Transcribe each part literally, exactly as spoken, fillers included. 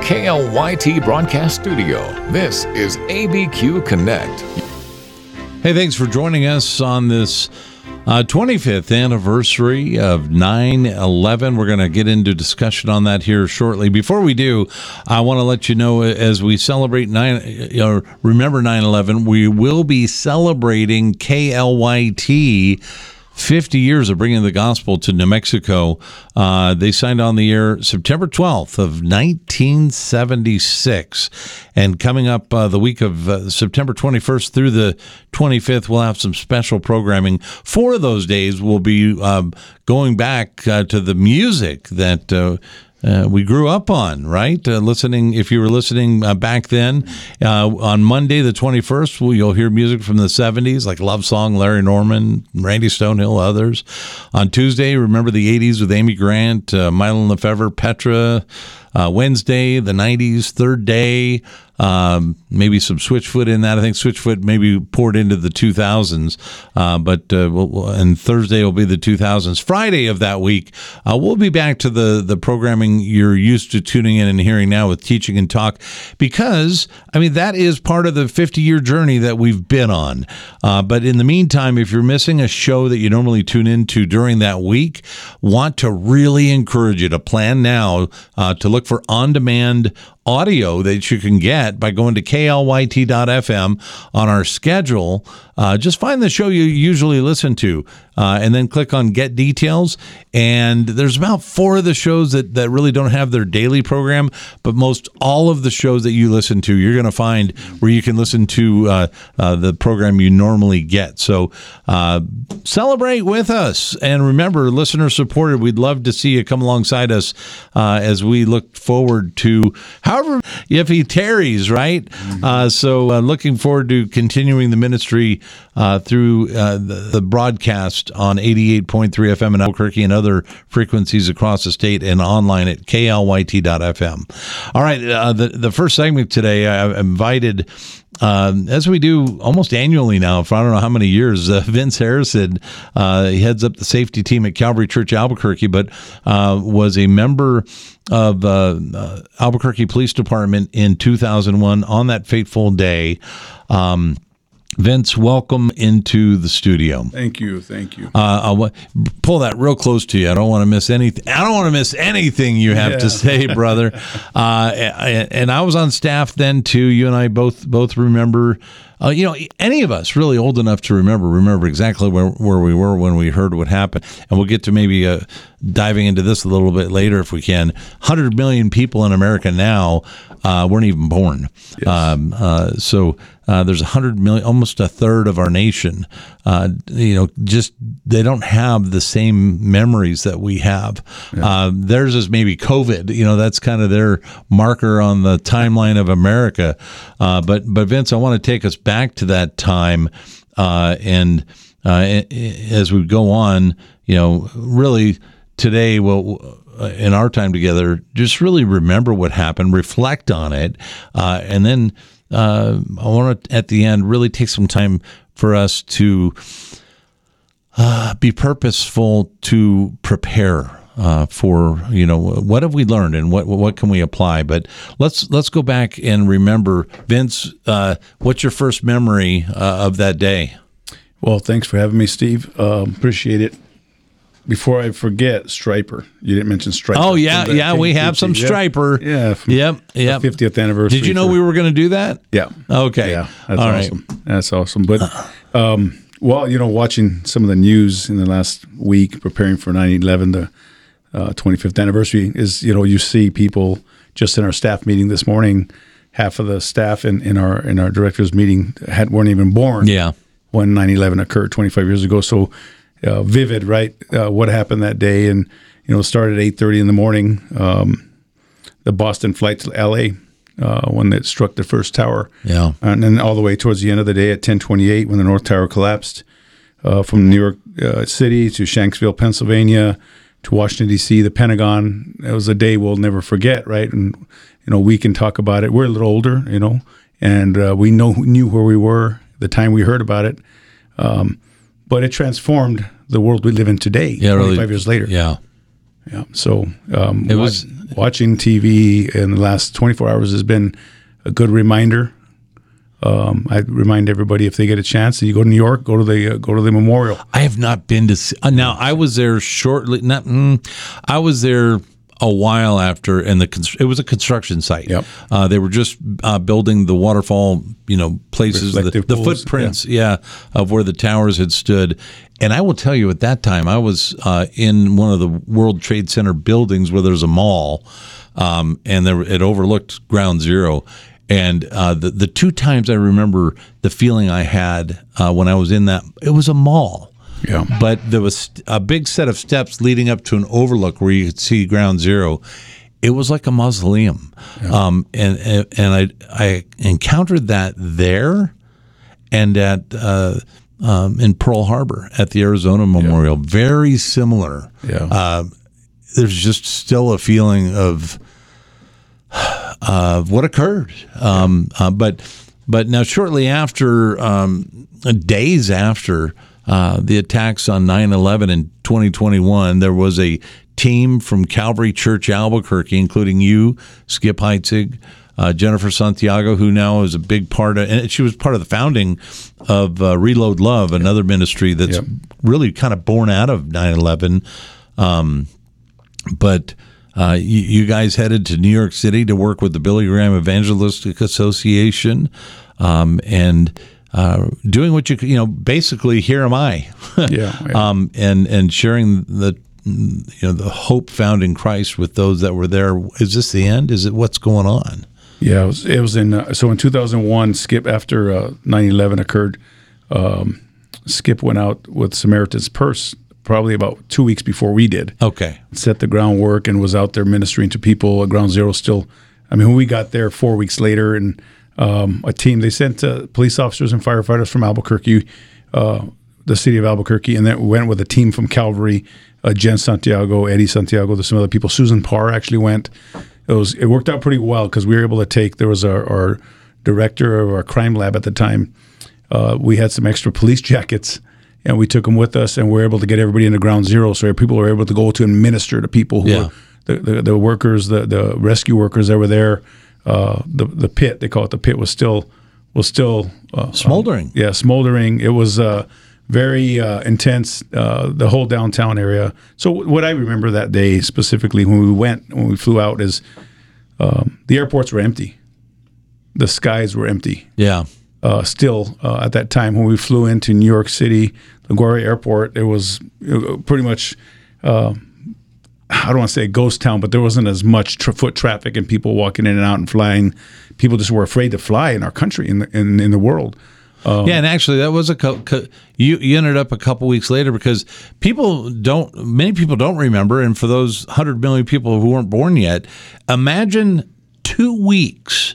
K L Y T Broadcast Studio, this is A B Q Connect. Hey, thanks for joining us on this uh, twenty-fifth anniversary of nine eleven. We're going to get into discussion on that here shortly. Before we do, I want to let you know, as we celebrate nine, you know, remember nine eleven, we will be celebrating K L Y T fifty years of bringing the gospel to New Mexico. Uh, they signed on the air September twelfth of nineteen seventy-six. And coming up uh, the week of uh, September twenty-first through the twenty-fifth, we'll have some special programming. Four of those days will be um, going back uh, to the music that uh, Uh, we grew up on, right? Uh, listening, if you were listening uh, back then, uh, on Monday the twenty-first, well, you'll hear music from the seventies, like Love Song, Larry Norman, Randy Stonehill, others. On Tuesday, remember the eighties with Amy Grant, uh, Mylon Lefevre, Petra. Uh, Wednesday, the nineties, Third Day, um, maybe some Switchfoot in that. I think Switchfoot maybe poured into the two thousands, uh, but uh, we'll, and Thursday will be the two thousands. Friday of that week, uh, we'll be back to the, the programming you're used to tuning in and hearing now with Teaching and Talk, because, I mean, that is part of the fifty-year journey that we've been on. Uh, but in the meantime, if you're missing a show that you normally tune into during that week, want to really encourage you to plan now uh, to look for on-demand audio that you can get by going to K L Y T dot F M on our schedule. Uh, just find the show you usually listen to, uh, and then click on Get Details. And there's about four of the shows that, that really don't have their daily program, but most all of the shows that you listen to, you're going to find where you can listen to uh, uh, the program you normally get. So uh, celebrate with us. And remember, listener supported, we'd love to see you come alongside us uh, as we look forward to however, if he tarries, right? Mm-hmm. Uh, so uh, looking forward to continuing the ministry uh, through uh, the, the broadcast on eighty-eight point three F M in Albuquerque and other frequencies across the state, and online at K L Y T dot F M. All right, uh, the, the first segment today, I invited, um, as we do almost annually now, for I don't know how many years, uh, Vince Harrison. Uh, he heads up the safety team at Calvary Church Albuquerque, but uh, was a member of uh, uh, Albuquerque Police Department in two thousand one on that fateful day. Um, Vince, welcome into the studio. Thank you, thank you. Uh, I'll pull that real close to you. I don't want to miss anything. I don't want to miss anything you have yeah. to say, brother. uh, and, and I was on staff then too. You and I both both remember. Uh, you know, any of us really old enough to remember, remember exactly where, where we were when we heard what happened. And we'll get to maybe uh, diving into this a little bit later if we can. one hundred million people in America now uh, weren't even born. Yes. Um, uh, so uh, there's one hundred million, almost a third of our nation, uh, you know, just they don't have the same memories that we have. Yeah. Uh, theirs is maybe COVID. You know, that's kind of their marker on the timeline of America. Uh, but, but Vince, I want to take us back to that time, uh, and uh, as we go on, you know, really today, well, in our time together, just really remember what happened, reflect on it, uh, and then uh, I want to, at the end, really take some time for us to uh, be purposeful to prepare. Uh, for, you know, what have we learned and what what can we apply? But let's let's go back and remember, Vince, uh, what's your first memory uh, of that day? Well, thanks for having me, Steve. Uh, appreciate it. Before I forget, Striper. You didn't mention Striper. Oh, yeah, yeah, we have some Striper. Yeah. Yep, yep. fiftieth anniversary. Did you know for, we were going to do that? Yeah. Okay. Yeah, that's All awesome. Right. That's awesome. But, um, well, you know, watching some of the news in the last week, preparing for nine eleven, the Uh, twenty-fifth anniversary, is, you know, you see people just in our staff meeting this morning, half of the staff in, in our in our directors meeting had weren't even born yeah. when nine eleven occurred twenty-five years ago. So uh, vivid, right? Uh, what happened that day, and you know, started at eight thirty in the morning. Um, the Boston flight to L A uh, when it struck the first tower, yeah, and then all the way towards the end of the day at ten twenty-eight when the North Tower collapsed, uh, from New York uh, City to Shanksville, Pennsylvania, to Washington, D C, the Pentagon. It was a day we'll never forget, right? And, you know, we can talk about it. We're a little older, you know, and uh, we know knew where we were the time we heard about it. Um, but it transformed the world we live in today, yeah, twenty-five really, years later. Yeah. Yeah. So um, it was watching T V in the last twenty-four hours has been a good reminder. Um, I remind everybody if they get a chance, and you go to New York, go to the uh, go to the memorial. I have not been to see, uh, now. I was there shortly. Not, mm, I was there a while after, and the it was a construction site. Yep. Uh, they were just uh, building the waterfall, you know, places, the, the pools, footprints, yeah. yeah, of where the towers had stood. And I will tell you, at that time, I was uh, in one of the World Trade Center buildings where there's a mall, um, and there, it overlooked Ground Zero. And uh, the the two times I remember the feeling I had uh, when I was in that, it was a mall. Yeah. But there was a big set of steps leading up to an overlook where you could see Ground Zero. It was like a mausoleum. Yeah. Um, and and I I encountered that there and at uh, um, in Pearl Harbor at the Arizona Memorial. Yeah. Very similar. Yeah. Uh, there's just still a feeling of uh, what occurred. Um, uh, but but now shortly after, um, days after uh, the attacks on nine eleven in twenty twenty-one, there was a team from Calvary Church Albuquerque, including you, Skip Heitzig, uh, Jennifer Santiago, who now is a big part of, and she was part of the founding of uh, Reload Love, another ministry that's yep. really kind of born out of nine eleven. Um, but uh, you, you guys headed to New York City to work with the Billy Graham Evangelistic Association, um, and uh, doing what you, you know, basically, here am I, yeah, yeah. Um, and and sharing the, you know, the hope found in Christ with those that were there. Is this the end? Is it what's going on? Yeah, it was, it was in, uh, so in two thousand one, Skip, after uh, nine eleven occurred, um, Skip went out with Samaritan's Purse probably about two weeks before we did. Okay. Set the groundwork and was out there ministering to people at Ground Zero still. I mean, when we got there four weeks later, and um, a team, they sent uh, police officers and firefighters from Albuquerque, uh, the city of Albuquerque, and then we went with a team from Calvary, uh, Jen Santiago, Eddie Santiago, there's some other people. Susan Parr actually went. It was it worked out pretty well because we were able to take, there was our, our director of our crime lab at the time. Uh, we had some extra police jackets, and we took them with us, and we were able to get everybody into Ground Zero, so people were able to go to and minister to people who yeah. were the, the, the workers, the, the rescue workers that were there. Uh, the the pit, they call it the pit, was still was still uh, smoldering. Um, yeah, smoldering. It was uh, very uh, intense. Uh, the whole downtown area. So what I remember that day specifically when we went, when we flew out, is um, the airports were empty. The skies were empty. Yeah. Uh, still, uh, at that time when we flew into New York City, LaGuardia Airport, it was pretty much. Uh, I don't want to say a ghost town, but there wasn't as much tra- foot traffic and people walking in and out and flying. People just were afraid to fly in our country, in the, in, in the world. Um, yeah, and actually, that was a co- co- you. You ended up a couple weeks later because people don't. Many people don't remember, and for those hundred million people who weren't born yet, imagine two weeks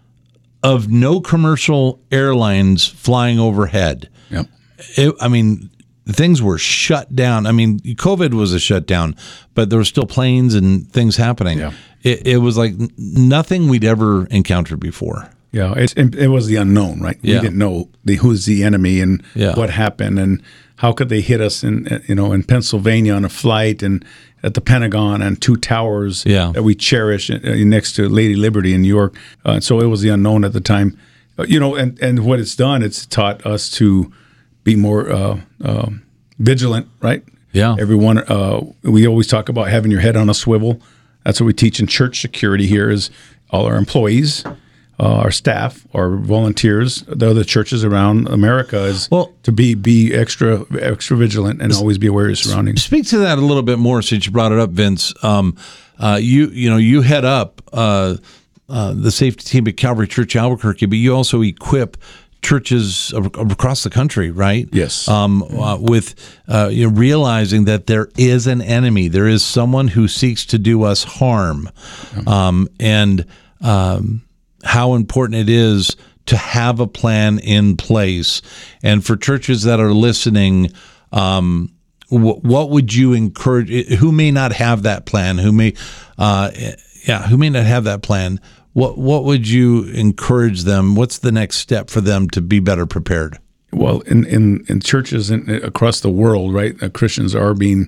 of no commercial airlines flying overhead. Yep. It, I mean. Things were shut down. I mean, COVID was a shutdown, but there were still planes and things happening. Yeah. It, it was like nothing we'd ever encountered before. Yeah, it, it was the unknown, right? Yeah. We didn't know the, who's the enemy and yeah. what happened and how could they hit us in, you know, in Pennsylvania on a flight and at the Pentagon and two towers yeah. that we cherish next to Lady Liberty in New York. Uh, so it was the unknown at the time. Uh, you know, and, and what it's done, it's taught us to be more uh, uh, vigilant, right? Yeah. Everyone, uh, we always talk about having your head on a swivel. That's what we teach in church security here is all our employees, uh, our staff, our volunteers, the other churches around America is well, to be be extra extra vigilant and always be aware of your surroundings. Speak to that a little bit more since you brought it up, Vince. Um, uh, you you know, you head up uh, uh, the safety team at Calvary Church Albuquerque, but you also equip churches across the country, right? Yes. Um, uh, with uh, you know, realizing that there is an enemy, there is someone who seeks to do us harm, um, and um, how important it is to have a plan in place. And for churches that are listening, um, w- what would you encourage? Who may not have that plan? Who may, uh, yeah, who may not have that plan? What what would you encourage them? What's the next step for them to be better prepared? Well, in in, in churches in, across the world, right, uh, Christians are being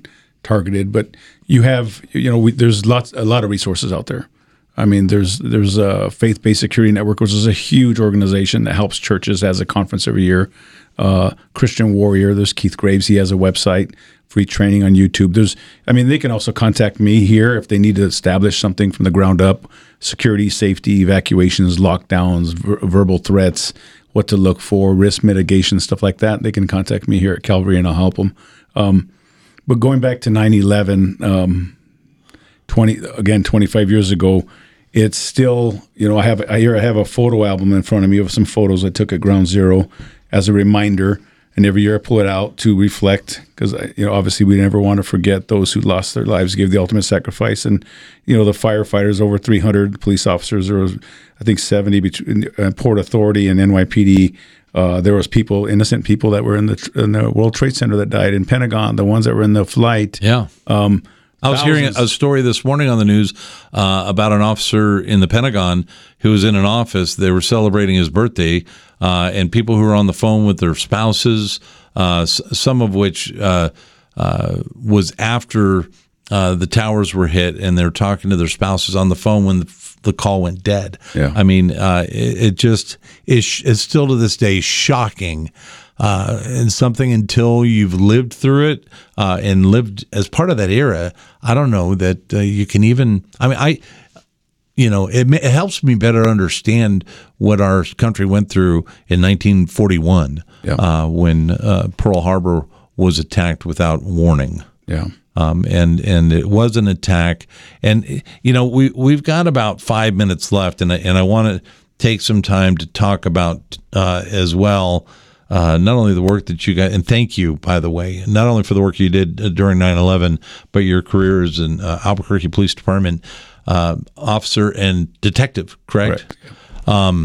targeted. But you have, you know, we, there's lots, a lot of resources out there. I mean, there's there's a Faith-Based Security Network, which is a huge organization that helps churches, has a conference every year. Uh, Christian Warrior, there's Keith Graves. He has a website, free training on YouTube. There's, I mean, they can also contact me here if they need to establish something from the ground up, security, safety, evacuations, lockdowns, ver- verbal threats, what to look for, risk mitigation, stuff like that. They can contact me here at Calvary and I'll help them. Um, but going back to nine eleven, um, twenty again, twenty-five years ago, it's still, you know, I have I here I have a photo album in front of me of some photos I took at Ground Zero as a reminder, and every year I pull it out to reflect, because, you know, obviously we never want to forget those who lost their lives, gave the ultimate sacrifice, and, you know, the firefighters, over three hundred police officers, there was, I think, seventy between uh, Port Authority and N Y P D. Uh, there was people, innocent people that were in the in the World Trade Center that died, in Pentagon, the ones that were in the flight. Yeah. Um, I was Thousands. hearing a story this morning on the news uh, about an officer in the Pentagon who was in an office. They were celebrating his birthday, uh, and people who were on the phone with their spouses, uh, s- some of which uh, uh, was after uh, the towers were hit, and they're talking to their spouses on the phone when the, the call went dead. Yeah. I mean, uh, it, it just is it's still to this day shocking. Uh, and something until you've lived through it uh, and lived as part of that era, I don't know that uh, you can even. I mean, I, you know, it, it helps me better understand what our country went through in nineteen forty-one Yeah. uh, when uh, Pearl Harbor was attacked without warning. Yeah. Um, and and it was an attack, and you know we we've got about five minutes left, and I, and I want to take some time to talk about uh, as well. Uh, not only the work that you got, and thank you, by the way, not only for the work you did uh, during nine eleven, but your career as an uh, Albuquerque Police Department uh, officer and detective, correct? Correct. Um,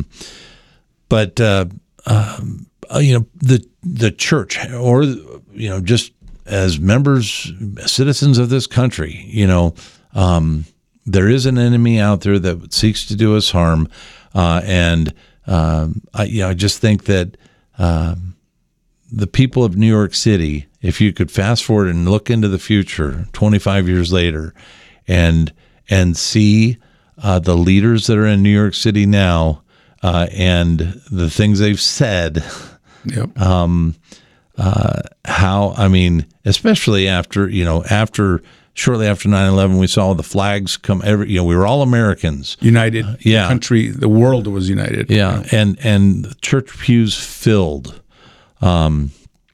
but uh, um, uh, you know, the the church, or you know, just as members, citizens of this country, you know, um, there is an enemy out there that seeks to do us harm, uh, and um, I, you know, I just think that. Um, the people of New York City, if you could fast forward and look into the future, twenty-five years later, and and see uh, the leaders that are in New York City now uh, and the things they've said, Yep. um, uh, how I mean, especially after you know after. Shortly after nine eleven, we saw the flags come. Every you know, we were all Americans, United. Uh, yeah. The country, the world was united. yeah, and and the church pews filled, um,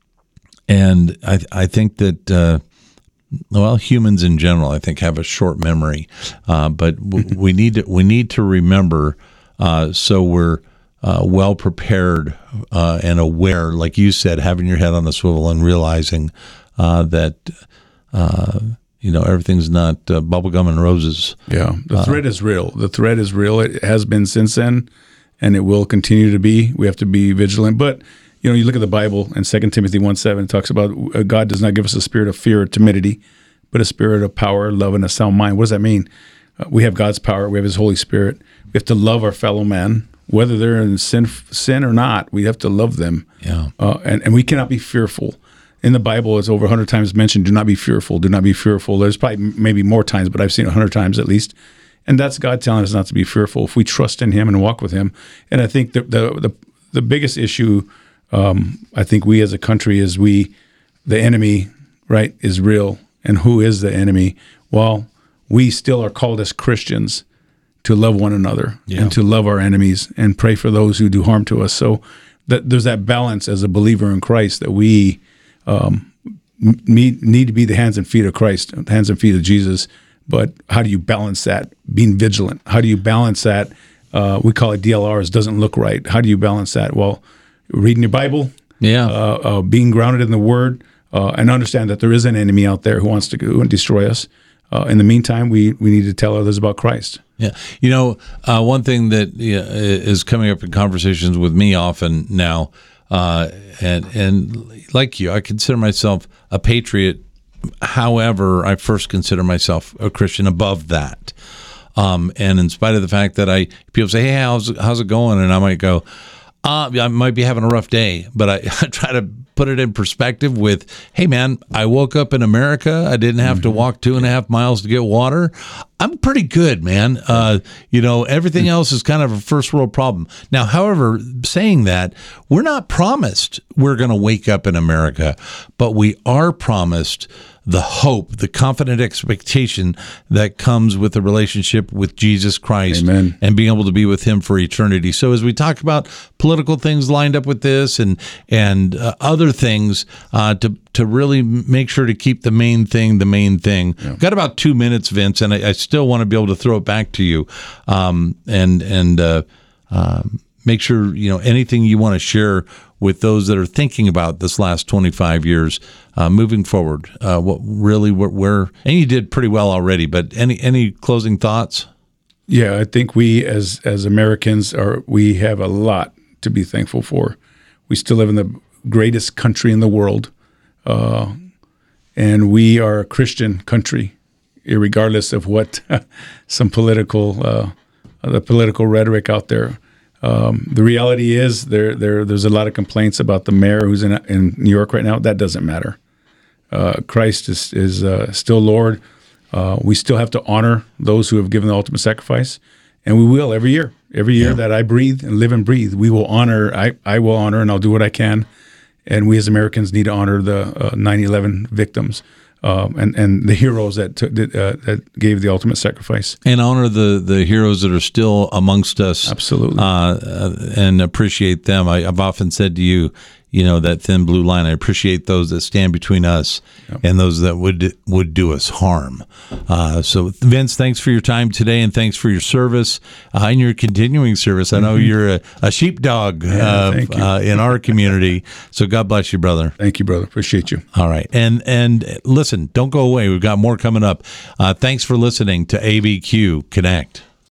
and I I think that uh, well, humans in general, I think, have a short memory, uh, but w- we need to we need to remember uh, so we're uh, well prepared uh, and aware, like you said, having your head on a swivel and realizing uh, that. Uh, You know, everything's not uh, bubblegum and roses. Yeah. The threat is real. The threat is real. It has been since then, and it will continue to be. We have to be vigilant. But, you know, you look at the Bible, and Second Timothy one seven, it talks about uh, God does not give us a spirit of fear or timidity, but a spirit of power, love, and a sound mind. What does that mean? Uh, we have God's power. We have His Holy Spirit. We have to love our fellow man, whether they're in sin, sin or not. We have to love them. Yeah. Uh, and, and we cannot be fearful. In the Bible, it's over one hundred times mentioned, do not be fearful, do not be fearful. There's probably maybe more times, but I've seen it one hundred times at least. And that's God telling us not to be fearful if we trust in Him and walk with Him. And I think the the the, the biggest issue, um, I think we as a country is we, the enemy, right, is real. And who is the enemy? Well, we still are called as Christians to love one another Yeah. and to love our enemies and pray for those who do harm to us. So that there's that balance as a believer in Christ that we Um, need, need to be the hands and feet of Christ, the hands and feet of Jesus. But how do you balance that? Being vigilant. How do you balance that? Uh, we call it D L Rs, doesn't look right. How do you balance that? Well, reading your Bible, Yeah. uh, uh, being grounded in the Word, uh, and understand that there is an enemy out there who wants to go and destroy us. Uh, in the meantime, we, we need to tell others about Christ. Yeah. You know, uh, one thing that yeah, is coming up in conversations with me often now, uh, and and like you, I consider myself a patriot. However, I first consider myself a Christian above that. Um, and in spite of the fact that I, people say, hey, how's, how's it going? And I might go, Uh, I might be having a rough day, but I, I try to put it in perspective with, hey, man, I woke up in America. I didn't have mm-hmm. to walk two and a half miles to get water. I'm pretty good, man. Uh, you know, everything else is kind of a first world problem. Now, however, saying that, we're not promised we're going to wake up in America, but we are promised the hope, the confident expectation that comes with the relationship with Jesus Christ. Amen. And being able to be with him for eternity. So as we talk about political things lined up with this and and uh, other things, uh, to to really make sure to keep the main thing the main thing. Yeah. Got about two minutes, Vince, and I, I still want to be able to throw it back to you, um, and and uh, uh, make sure, you know, anything you want to share with those that are thinking about this last twenty-five years uh, moving forward. Uh, what really, where, where, and you did pretty well already, but any any closing thoughts? Yeah, I think we as as Americans are we have a lot to be thankful for. We still live in the greatest country in the world, uh, and we are a Christian country, regardless of what some political uh, the political rhetoric out there. Um, the reality is there, there, there's a lot of complaints about the mayor who's in in New York right now. That doesn't matter. Uh, Christ is is uh, still Lord. Uh, we still have to honor those who have given the ultimate sacrifice, and we will every year. Every year yeah. that I breathe and live and breathe, we will honor. I, I will honor, and I'll do what I can. And we as Americans need to honor the uh, nine eleven victims. Um, and, and the heroes that took, uh, that gave the ultimate sacrifice, and honor the, the heroes that are still amongst us. Absolutely, uh, uh, and appreciate them. I, I've often said to you, you know, that thin blue line. I appreciate those that stand between us yep. and those that would would do us harm. Uh, so, Vince, thanks for your time today, and thanks for your service uh, and your continuing service. I know mm-hmm. you're a, a sheepdog yeah, uh, thank you. uh, in our community. So, God bless you, brother. Thank you, brother. Appreciate you. All right, and and listen, don't go away. We've got more coming up. Uh, thanks for listening to A B Q Connect.